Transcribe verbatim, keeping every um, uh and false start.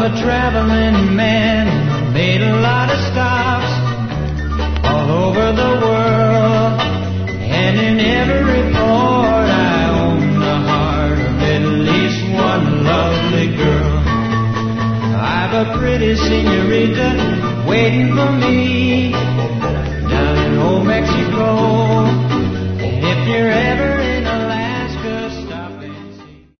a traveling man, made a lot of stops all over the world, and in every port I own the heart of at least one lovely girl. I've a pretty senorita waiting for me down in old Mexico, and if you're ever